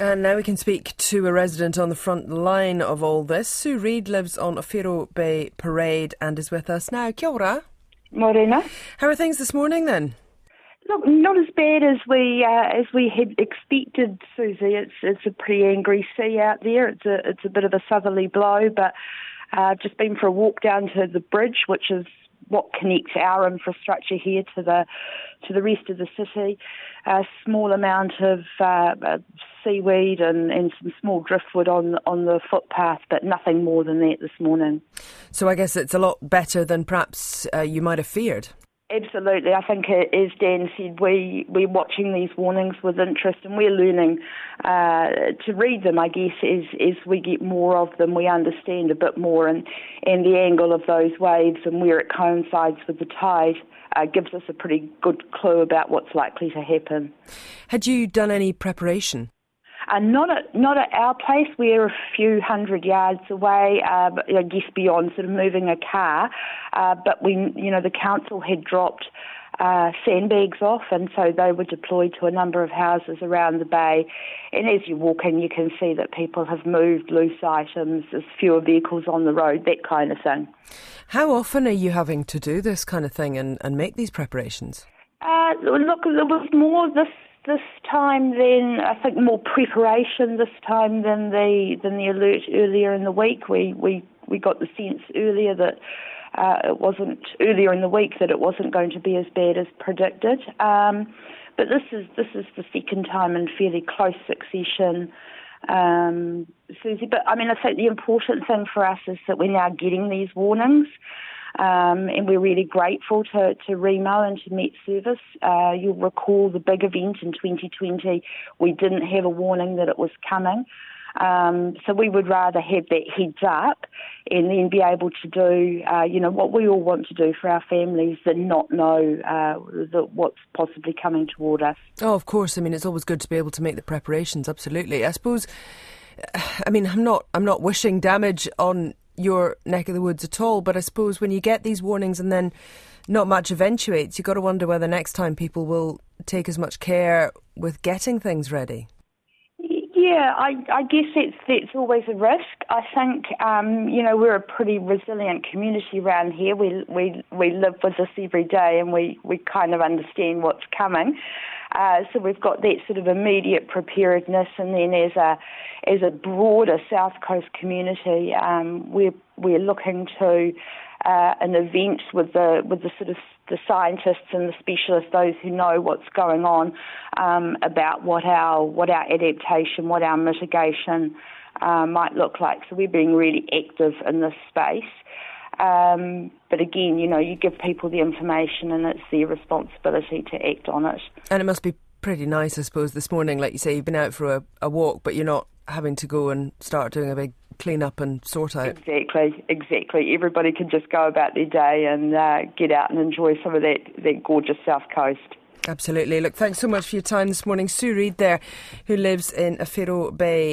And now we can speak to a resident on the front line of all this. Sue Reid lives on Awhiro Bay Parade and is with us now. Kia ora. Morena. How are things this morning then? Look, not as bad as we had expected, Susie. It's a pretty angry sea out there. It's a bit of a southerly blow, but I've just been for a walk down to the bridge, which is what connects our infrastructure here to the rest of the city. A small amount of seaweed and some small driftwood on the footpath, but nothing more than that this morning. So I guess it's a lot better than perhaps you might have feared. Absolutely. I think, as Dan said, we're watching these warnings with interest, and we're learning to read them, I guess, as we get more of them. We understand a bit more, and the angle of those waves and where it coincides with the tide gives us a pretty good clue about what's likely to happen. Had you done any preparation? Not at our place. We're a few hundred yards away, I guess beyond sort of moving a car. But the council had dropped sandbags off, and so they were deployed to a number of houses around the bay. And as you walk in, you can see that people have moved loose items, there's fewer vehicles on the road, that kind of thing. How often are you having to do this kind of thing and make these preparations? Look, there was more this time than, I think, more preparation this time than the alert earlier in the week. We got the sense earlier that it wasn't going to be as bad as predicted. But this is the second time in fairly close succession, Susie. But I mean, I think the important thing for us is that we're now getting these warnings. And we're really grateful to Remo and to Met Service. You'll recall the big event in 2020, we didn't have a warning that it was coming. So we would rather have that heads up and then be able to do, what we all want to do for our families than not know what's possibly coming toward us. Oh, of course. I mean, it's always good to be able to make the preparations. Absolutely. I suppose, I'm not wishing damage on your neck of the woods at all, but I suppose when you get these warnings and then not much eventuates, you've got to wonder whether next time people will take as much care with getting things ready. Yeah, I guess that's always a risk. I think, we're a pretty resilient community around here. We live with this every day, and we kind of understand what's coming. So we've got that sort of immediate preparedness, and then as a broader South Coast community, we're looking to an event with the sort of the scientists and the specialists, those who know what's going on, about what our adaptation, what our mitigation might look like. So we're being really active in this space. But again, you give people the information and it's their responsibility to act on it. And it must be pretty nice, I suppose, this morning, like you say, you've been out for a walk, but you're not having to go and start doing a big clean up and sort out. Exactly. Everybody can just go about their day and get out and enjoy some of that gorgeous South Coast. Absolutely. Look, thanks so much for your time this morning. Sue Reid there, who lives in Awhiro Bay.